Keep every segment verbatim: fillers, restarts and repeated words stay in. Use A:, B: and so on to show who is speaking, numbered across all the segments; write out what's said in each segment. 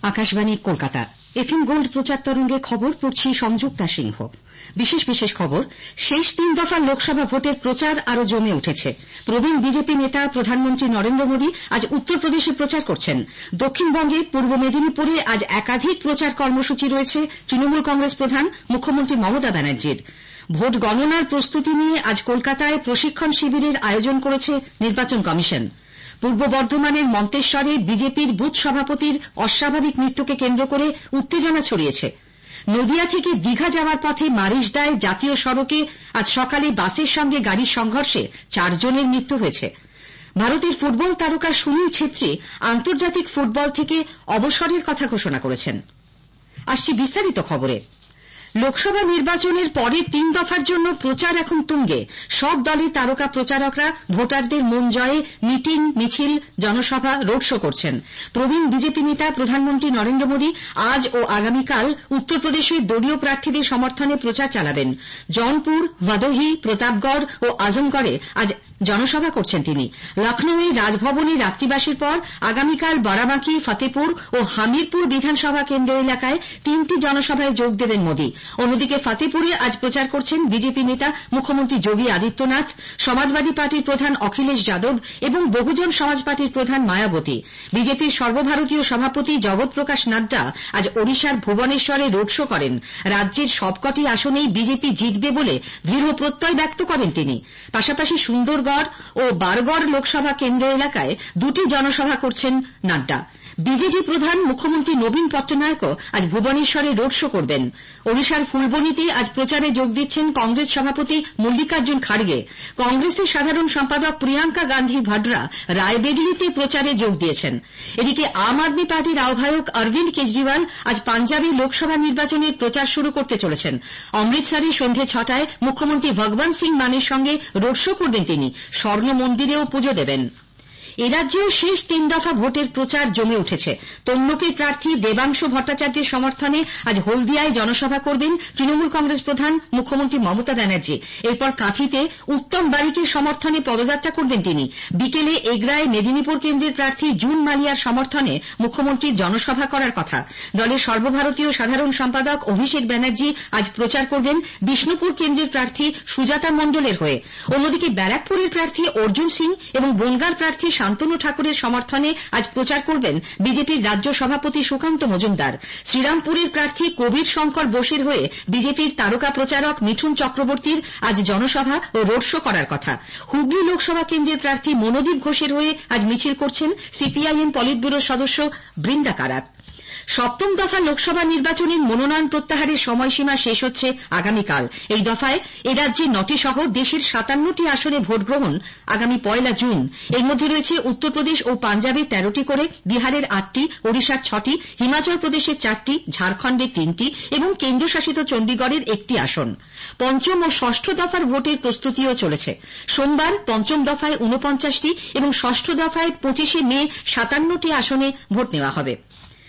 A: Akashvani Kolkata FM gold প্রচার তরঙ্গে খবর পড়ছি সংযুক্তা সিংহ। বিশেষ বিশেষ খবর, শেষ তিন দফার লোকসভা ভোটের প্রচার আরো জমে উঠেছে। প্রবীণ বিজেপি নেতা প্রধানমন্ত্রী নরেন্দ্র মোদী আজ উত্তরপ্রদেশে প্রচার করছেন। দক্ষিণবঙ্গে পূর্ব মেদিনীপুরে আজ একাধিক প্রচার কর্মসূচি রয়েছে তৃণমূল কংগ্রেস প্রধান মুখ্যমন্ত্রী মমতা ব্যানার্জির। ভোট গণনার প্রস্তুতি নিয়ে আজ কলকাতায় প্রশিক্ষণ শিবিরের আয়োজন করেছে নির্বাচন কমিশন। পূর্ব বর্ধমানের মন্তেশ্বরে বিজেপির বুথ সভাপতির অস্বাভাবিক মৃত্যুকে কেন্দ্র করে উত্তেজনা ছড়িয়েছে। নদিয়া থেকে দীঘা যাওয়ার পথে মারিশদায় জাতীয় সড়কে আজ সকালে বাসের সঙ্গে গাড়ির সংঘর্ষে চারজনের মৃত্যু হয়েছে। ভারতের ফুটবল তারকা সুনীল ছেত্রী আন্তর্জাতিক ফুটবল থেকে অবসরের কথা ঘোষণা করেছেন। আসছি বিস্তারিত খবরে। লোকসভা নির্বাচনের পরের তিন দফার জন্য প্রচার এখন তুঙ্গে। সব দলের তারকা প্রচারকরা ভোটারদের মন জয়ে মিটিং, মিছিল, জনসভা, রোড শো করছেন। প্রবীণ বিজেপি নেতা প্রধানমন্ত্রী নরেন্দ্র মোদী আজ ও আগামীকাল উত্তরপ্রদেশে দলীয় প্রার্থীদের সমর্থনে প্রচার চালাবেন। জৌনপুর, ভদোহী, প্রতাপগড় ও আজমগড়ে আজ জনসভা করছেন তিনি। লখনৌয়ে রাজভবনে রাত্রিবাসের পর আগামীকাল বারাবাঁকি, ফতেপুর ও হামিরপুর বিধানসভা কেন্দ্র এলাকায় তিনটি জনসভায় যোগ দেবেন মোদী। অন্যদিকে ফতেপুরে আজ প্রচার করছেন বিজেপি নেতা মুখ্যমন্ত্রী যোগী আদিত্যনাথ, সমাজবাদী পার্টির প্রধান অখিলেশ যাদব এবং বহুজন সমাজ পার্টির প্রধান মায়াবতী। বিজেপির সর্বভারতীয় সভাপতি জগৎ প্রকাশ নাড্ডা আজ ওড়িশার ভুবনেশ্বরে রোড শো করেন। রাজ্যের সবকটি আসনেই বিজেপি জিতবে বলে দৃঢ় প্রত্যয় ব্যক্ত করেন তিনি। পাশাপাশি সুন্দর ও বারগড় লোকসভা কেন্দ্র এলাকায় দুটি জনসভা করছেন নাড্ডা। বিজেপি প্রধান মুখ্যমন্ত্রী নবীন পট্টনায়কও আজ ভুবনেশ্বরে রোড শো করবেন। ওড়িশার ফুলবনীতে আজ প্রচারে যোগ দিচ্ছেন কংগ্রেস সভাপতি মল্লিকার্জুন খাড়গে। কংগ্রেসের সাধারণ সম্পাদক প্রিয়াঙ্কা গান্ধী ভাডরা রায়বেরিলিতে প্রচারে যোগ দিয়েছেন। এদিকে আম আদমি পার্টির আহ্বায়ক অরবিন্দ কেজরিওয়াল আজ পাঞ্জাবে লোকসভা নির্বাচনের প্রচার শুরু করতে চলেছেন। অমৃতসরে সন্ধে ছটায় মুখ্যমন্ত্রী ভগবন্ত সিং মানের সঙ্গে রোড শো করবেন তিনি। স্বর্ণ মন্দিরেও পুজো দেবেন। এরাজ্যেও শেষ তিন দফা ভোটের প্রচার জমে উঠেছে। তমলুকের প্রার্থী দেবাংশু ভট্টাচার্যের সমর্থনে আজ হলদিয়ায় জনসভা করবেন তৃণমূল কংগ্রেস প্রধান মুখ্যমন্ত্রী মমতা ব্যানার্জি। এরপর কাঁথিতে উত্তম বারিকের সমর্থনে পদযাত্রা করবেন তিনি। বিকেলে এগরায় মেদিনীপুর কেন্দ্রের প্রার্থী জুন মালিয়ার সমর্থনে মুখ্যমন্ত্রীর জনসভা করার কথা। দলের সর্বভারতীয় সাধারণ সম্পাদক অভিষেক ব্যানার্জি আজ প্রচার করবেন বিষ্ণুপুর কেন্দ্রের প্রার্থী সুজাতা মণ্ডলের হয়ে। অন্যদিকে ব্যারাকপুরের প্রার্থী অর্জুন সিং এবং বনগাঁর প্রার্থী শান্তনু ঠাকুরের সমর্থনে আজ প্রচার করবেন বিজেপির রাজ্য সভাপতি সুকান্ত মজুমদার। শ্রীরামপুরের প্রার্থী কবির শঙ্কর বোসের হয়ে বিজেপির তারকা প্রচারক মিঠুন চক্রবর্তীর আজ জনসভা ও রোড শো করার কথা। হুগলি লোকসভা কেন্দ্রের প্রার্থী মনোদীপ ঘোষের হয়ে আজ মিছিল করছেন সিপিআইএম পলিট ব্যুরোর সদস্য বৃন্দা কারাত। সপ্তম দফা লোকসভা নির্বাচনের মনোনয়ন প্রত্যাহারের সময়সীমা শেষ হচ্ছে আগামীকাল। এই দফায় এরাজ্যে নটি সহ দেশের সাতান্নটি আসনে ভোট গ্রহণ আগামী পয়লা জুন। এর মধ্যে রয়েছে উত্তরপ্রদেশ ও পাঞ্জাবে তেরোটি করে, বিহারের আটটি, ওড়িশার ছটি, হিমাচল প্রদেশের চারটি, ঝাড়খণ্ডের তিনটি এবং কেন্দ্রশাসিত চণ্ডীগড়ের একটি আসন। পঞ্চম ও ষষ্ঠ দফার ভোটের প্রস্তুতিও চলেছে। সোমবার পঞ্চম দফায় ঊনপঞ্চাশটি এবং ষষ্ঠ দফায় পঁচিশে মে সাতান্নটি আসনে ভোট নেওয়া হবে।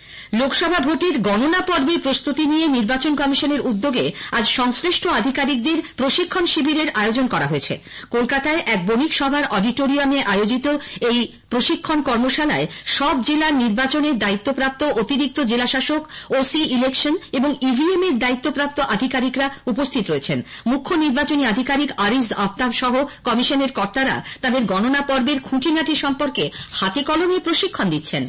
A: লোকসভা ভোটের গণনা পর্বের প্রস্তুতি নিয়ে নির্বাচন কমিশনের উদ্যোগে আজ সংশ্লিষ্ট আধিকারিকদের প্রশিক্ষণ শিবিরের আয়োজন করা হয়েছে। কলকাতায় এক বণিক সভার অডিটোরিয়ামে আয়োজিত এই প্রশিক্ষণ কর্মশালায় সব জেলার নির্বাচনের দায়িত্বপ্রাপ্ত অতিরিক্ত জেলাশাসক, ওসি ইলেকশন এবং ইভিএম এর দায়িত্বপ্রাপ্ত আধিকারিকরা উপস্থিত রয়েছেন। মুখ্য নির্বাচনী আধিকারিক আরিজ আফতাব সহ কমিশনের কর্তারা তাদের গণনা পর্বের খুঁটিনাটি সম্পর্কে হাতে কলমে প্রশিক্ষণ দিচ্ছেন।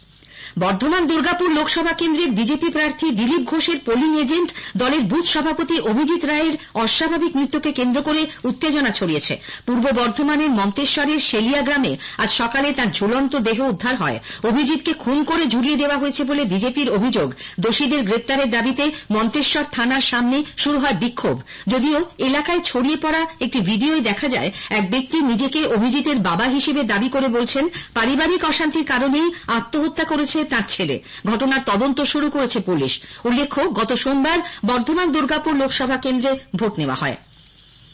A: বর্ধমান দুর্গাপুর লোকসভা কেন্দ্রের বিজেপি প্রার্থী দিলীপ ঘোষের পোলিং এজেন্ট দলের বুথ সভাপতি অভিজিৎ রায়ের অস্বাভাবিক মৃত্যুকে কেন্দ্র করে উত্তেজনা ছড়িয়েছে। পূর্ব বর্ধমানের মন্তেশ্বরের শেলিয়া গ্রামে আজ সকালে তার ঝুলন্ত দেহ উদ্ধার হয়। অভিজিৎকে খুন করে ঝুলিয়ে দেওয়া হয়েছে বলে বিজেপির অভিযোগ। দোষীদের গ্রেপ্তারের দাবিতে মন্তেশ্বর থানার সামনে শুরু হয় বিক্ষোভ। যদিও এলাকায় ছড়িয়ে পড়া একটি ভিডিওয় দেখা যায় এক ব্যক্তি নিজেকে অভিজিতের বাবা হিসেবে দাবি করে বলছেন পারিবারিক অশান্তির কারণেই আত্মহত্যা করেছে তার ছেলে। ঘটনার তদন্ত শুরু করেছে পুলিশ। উল্লেখ্য, গত সোমবার বর্ধমান দুর্গাপুর লোকসভা কেন্দ্রে ভোট নেওয়া হয়।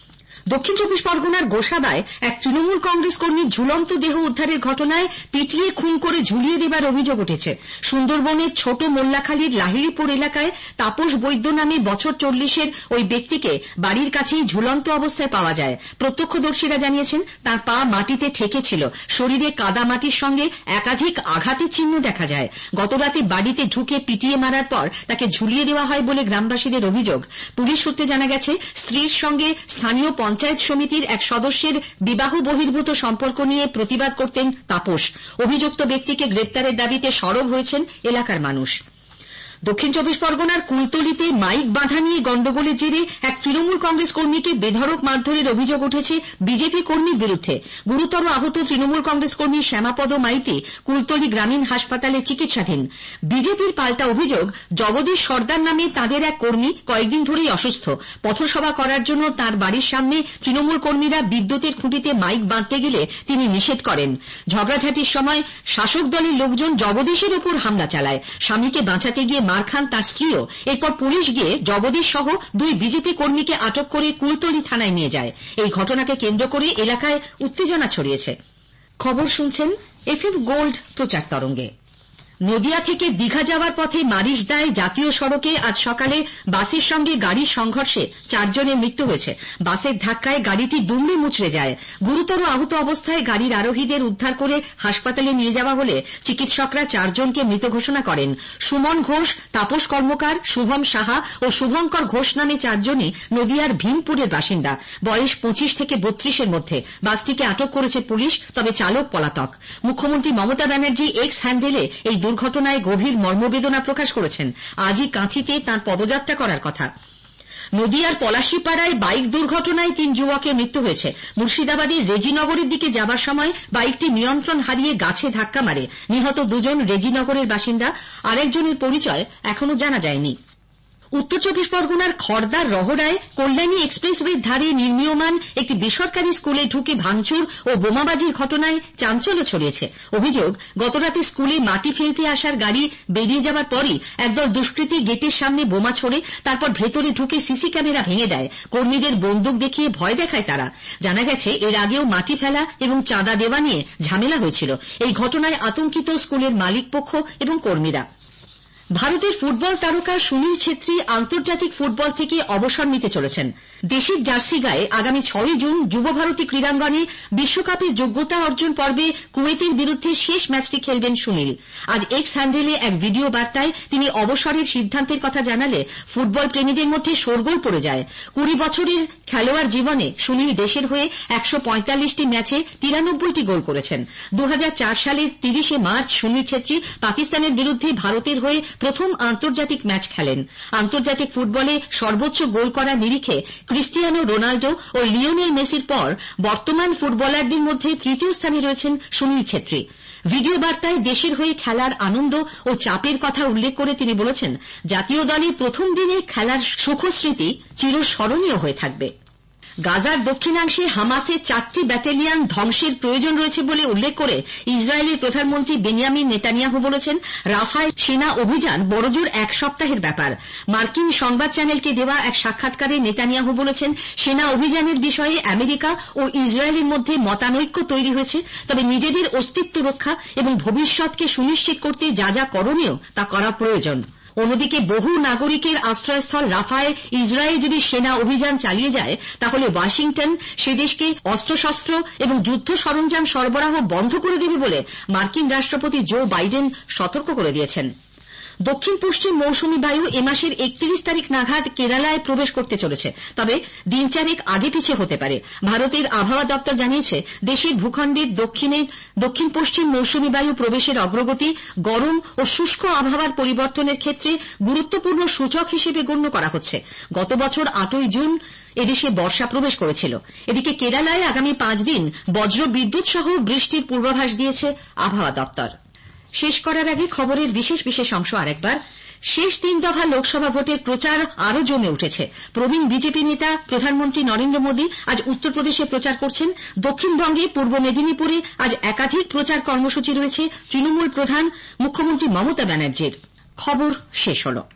A: দক্ষিণ চব্বিশ পরগনার গোসাবায় এক তৃণমূল কংগ্রেস কর্মীর ঝুলন্ত দেহ উদ্ধারের ঘটনায় পিটিয়ে খুন করে ঝুলিয়ে দেবার অভিযোগ উঠেছে। সুন্দরবনের ছোট মোল্লাখালীর লাহিড়িপুর এলাকায় তাপস বৈদ্য নামে বছর চল্লিশের ওই ব্যক্তিকে বাড়ির কাছেই ঝুলন্ত অবস্থায় পাওয়া যায়। প্রত্যক্ষদর্শীরা জানিয়েছেন তাঁর পা মাটিতে ঠেকে ছিল, শরীরে কাদা মাটির সঙ্গে একাধিক আঘাতের চিহ্ন দেখা যায়। গতরাতে বাড়িতে ঢুকে পিটিয়ে মারার পর তাকে ঝুলিয়ে দেওয়া হয় বলে গ্রামবাসীদের অভিযোগ। পুলিশ সূত্রে জানা গেছে, স্ত্রীর সঙ্গে স্থানীয় পঞ্চায়েত সমিতির এক সদস্যের বিবাহ বহির্ভূত সম্পর্ক নিয়ে প্রতিবাদ করতেন তাপস। অভিযুক্ত ব্যক্তিকে গ্রেপ্তারের দাবিতে সরব হয়েছেন এলাকার মানুষ। দক্ষিণ চব্বিশ পরগনার কুলতলিতে মাইক বাঁধা নিয়ে গন্ডগোলের জেরে এক তৃণমূল কংগ্রেস কর্মীকে বেধড়ক মারধরের অভিযোগ উঠেছে বিজেপি কর্মীর বিরুদ্ধে। গুরুতর আহত তৃণমূল কংগ্রেস কর্মী শ্যামাপদ মাইতি কুলতলি গ্রামীণ হাসপাতালে চিকিৎসাধীন। বিজেপির পাল্টা অভিযোগ, জগদীশ সর্দার নামে তাঁদের এক কর্মী কয়েকদিন ধরেই অসুস্থ। পথসভা করার জন্য তাঁর বাড়ির সামনে তৃণমূল কর্মীরা বিদ্যুতের খুঁটিতে মাইক বাঁধতে গেলে তিনি নিষেধ করেন। ঝগড়াঝাটির সময় শাসক দলের লোকজন জগদীশের ওপর হামলা চালায়। স্বামীকে বাঁচাতে গিয়ে মার খান তার স্ত্রীও। এরপর পুলিশ গিয়ে জগদীশ সহ দুই বিজেপি কর্মীকে আটক করে কুলতলি থানায় নিয়ে যায়। এই ঘটনাকে কেন্দ্র করে এলাকায় উত্তেজনা ছড়িয়েছে। খবর শুনছেন এফএম গোল্ড প্রচার তরঙ্গে। নদিয়া থেকে দীঘা যাওয়ার পথে মারিশদায় জাতীয় সড়কে আজ সকালে বাসের সঙ্গে গাড়ির সংঘর্ষে চারজনের মৃত্যু হয়েছে। বাসের ধাক্কায় গাড়িটি দুমড়ে মুচড়ে যায়। গুরুতর আহত অবস্থায় গাড়ির আরোহীদের উদ্ধার করে হাসপাতালে নিয়ে যাওয়া হলে চিকিৎসকরা চারজনকে মৃত ঘোষণা করেন। সুমন ঘোষ, তাপস কর্মকার, শুভম সাহা ও শুভঙ্কর ঘোষ নামে চারজনই নদিয়ার ভীমপুরের বাসিন্দা। বয়স পঁচিশ থেকে বত্রিশের মধ্যে। বাসটিকে আটক করেছে পুলিশ, তবে চালক পলাতক। মুখ্যমন্ত্রী মমতা ব্যানার্জি এক্স হ্যান্ডেলে এই দুর্ঘটনায় গভীর মর্মবেদনা প্রকাশ করেছেন। আজই কাঁথিতে তাঁর পদযাত্রা করার কথা। নদিয়ার পলাশীপাড়ায় বাইক দুর্ঘটনায় তিন যুবকের মৃত্যু হয়েছে। মুর্শিদাবাদের রেজিনগরের দিকে যাবার সময় বাইকটি নিয়ন্ত্রণ হারিয়ে গাছে ধাক্কা মারে। নিহত দুজন রেজিনগরের বাসিন্দা, আরেকজনের পরিচয় এখনো জানা যায়নি। উত্তর চব্বিশ পরগনার খড়দার রহড়ায় কল্যাণী এক্সপ্রেসওয়ের ধারে নির্মীয়মান একটি বেসরকারি স্কুলে ঢুকে ভাঙচুর ও বোমাবাজির ঘটনায় চাঞ্চল্য ছড়িয়েছে। অভিযোগ, গতরাতে স্কুলে মাটি ফেলতে আসার গাড়ি বেরিয়ে যাবার পরই একদল দুষ্কৃতী গেটের সামনে বোমা ছোড়ে, তারপর ভেতরে ঢুকে সিসি ক্যামেরা ভেঙে দেয়। কর্মীদের বন্দুক দেখিয়ে ভয় দেখায় তারা। জানা গেছে, এর আগেও মাটি ফেলা এবং চাঁদা দেওয়া নিয়ে ঝামেলা হয়েছিল। এই ঘটনায় আতঙ্কিত স্কুলের মালিকপক্ষ এবং কর্মীরা। ভারতের ফুটবল তারকা সুনীল ছেত্রী আন্তর্জাতিক ফুটবল থেকে অবসর নিতে চলেছেন। দেশের জার্সি গায়ে আগামী ছয়ই জুন যুবভারতী ক্রীড়াঙ্গনে বিশ্বকাপের যোগ্যতা অর্জন পর্বে কুয়েতের বিরুদ্ধে শেষ ম্যাচটি খেলবেন সুনীল। আজ এক্স হ্যান্ডেলে এক ভিডিও বার্তায় তিনি অবসরের সিদ্ধান্তের কথা জানালে ফুটবল প্রেমীদের মধ্যে শোরগোল পড়ে যায়। কুড়ি বছরের খেলোয়াড় জীবনে সুনীল দেশের হয়ে একশো পঁয়তাল্লিশটি ম্যাচে তিরানব্বইটি গোল করেছেন। দু হাজার চার সালের তিরিশে মার্চ সুনীল ছেত্রী পাকিস্তানের বিরুদ্ধে ভারতের হয়ে প্রথম আন্তর্জাতিক ম্যাচ খেলেন। আন্তর্জাতিক ফুটবলে সর্বোচ্চ গোল করার নিরিখে ক্রিস্টিয়ানো রোনাল্ডো ও লিওনেল মেসির পর বর্তমান ফুটবলারদের মধ্যে তৃতীয় স্থানে রয়েছেন সুনীল ছেত্রী। ভিডিও বার্তায় দেশের হয়ে খেলার আনন্দ ও চাপের কথা উল্লেখ করে তিনি বলেছেন, জাতীয় দলে প্রথম দিনে খেলার সুখস্মৃতি চিরস্মরণীয় হয়ে থাকবে। গাজার দক্ষিণাংশে হামাসের চারটি ব্যাটালিয়ন ধ্বংসের প্রয়োজন রয়েছে বলে উল্লেখ করে ইসরায়েলের প্রধানমন্ত্রী বেনিয়ামিন নেতানিয়াহু বলেছেন, রাফায় সেনা অভিযান বড়জোর এক সপ্তাহের ব্যাপার। মার্কিন সংবাদ চ্যানেলকে দেওয়া এক সাক্ষাৎকারে নেতানিয়াহু বলেছেন, সেনা অভিযানের বিষয়ে আমেরিকা ও ইসরায়েলের মধ্যে মতানৈক্য তৈরি হয়েছে, তবে নিজেদের অস্তিত্ব রক্ষা এবং ভবিষ্যৎকে সুনিশ্চিত করতে যা যা করণীয় তা করা প্রয়োজন। অন্যদিকে বহু নাগরিকের আশ্রয়স্থল রাফায় ইসরায়েল যদি সেনা অভিযান চালিয়ে যায়, তাহলে ওয়াশিংটন সে দেশকে অস্ত্রশস্ত্র এবং যুদ্ধ সরঞ্জাম সরবরাহ বন্ধ করে দেবে বলে মার্কিন রাষ্ট্রপতি জো বাইডেন সতর্ক করে দিয়েছেন। দক্ষিণ পশ্চিম মৌসুমী বায়ু এ মাসের একত্রিশ তারিখ নাগাদ কেরালায় প্রবেশ করতে চলেছে, তবে দিন চারেক আগে পিছিয়ে হতে পারে। ভারতের আবহাওয়া দপ্তর জানিয়েছে, দেশের ভূখণ্ডের দক্ষিণে দক্ষিণ পশ্চিম মৌসুমী বায়ু প্রবেশের অগ্রগতি গরম ও শুষ্ক আবহাওয়ার পরিবর্তনের ক্ষেত্রে গুরুত্বপূর্ণ সূচক হিসেবে গণ্য করা হচ্ছে। গত বছর আটই জুন এদেশে বর্ষা প্রবেশ করেছিল। এদিকে কেরালায় আগামী পাঁচ দিন বজ্র বিদ্যুৎ সহ বৃষ্টির পূর্বাভাস দিয়েছে আবহাওয়া দপ্তর। শেষ করার আগে খবরের বিশেষ বিশেষ অংশ আরেকবার। শেষ তিন দফা লোকসভা ভোটের প্রচার আরও জমে উঠেছে। প্রবীণ বিজেপি নেতা প্রধানমন্ত্রী নরেন্দ্র মোদী আজ উত্তরপ্রদেশে প্রচার করছেন। দক্ষিণবঙ্গে পূর্ব মেদিনীপুরে আজ একাধিক প্রচার কর্মসূচি রয়েছে তৃণমূল প্রধান মুখ্যমন্ত্রী মমতা ব্যানার্জির। খবর শেষ হল।